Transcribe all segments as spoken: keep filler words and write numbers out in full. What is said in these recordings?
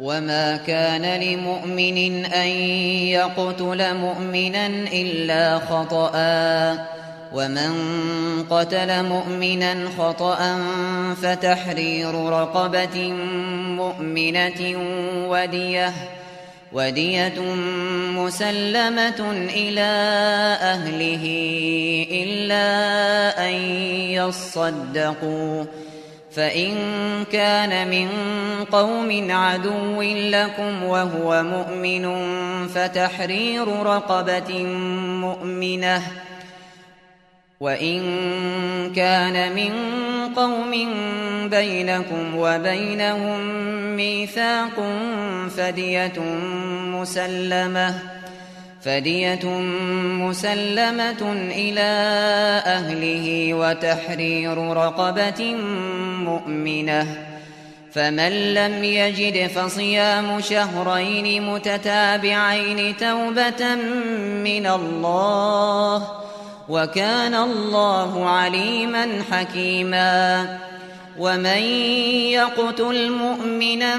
وما كان لمؤمن أن يقتل مؤمنا إلا خطأ، ومن قتل مؤمنا خطأ فتحرير رقبة مؤمنة ودية ودية مسلمة إلى أهله إلا أن يصدقوا، فإن كان من قوم عدو لكم وهو مؤمن فتحرير رقبة مؤمنة، وإن كان من قوم بينكم وبينهم ميثاق فدية مسلمة فدية مسلمة إلى أهله وتحرير رقبة مؤمنة، فمن لم يجد فصيام شهرين متتابعين توبة من الله، وكان الله عليما حكيما. ومن يقتل مؤمنا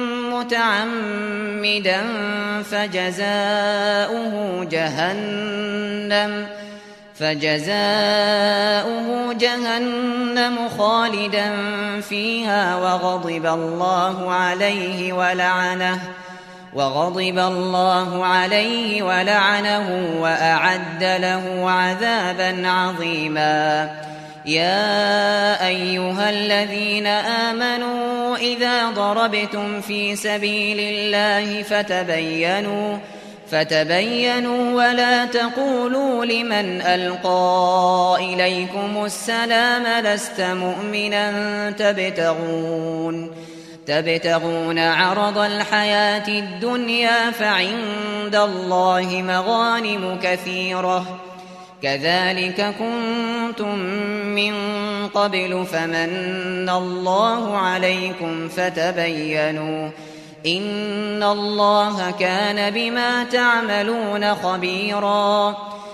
متعمدا فجزاؤه جهنم فجزاؤه جهنم خالدا فيها وغضب الله عليه ولعنه وغضب الله عليه ولعنه وأعد له عذابا عظيما. يا أيها الذين آمنوا إذا ضربتم في سبيل الله فتبينوا فتبينوا ولا تقولوا لمن ألقى إليكم السلام لست مؤمنا تبتغون تبتغون عرض الحياة الدنيا فعند الله مغانم كثيرة كذلك كنتم من قبل فمن الله عليكم فتبينوا إن الله كان بما تعملون خبيرا.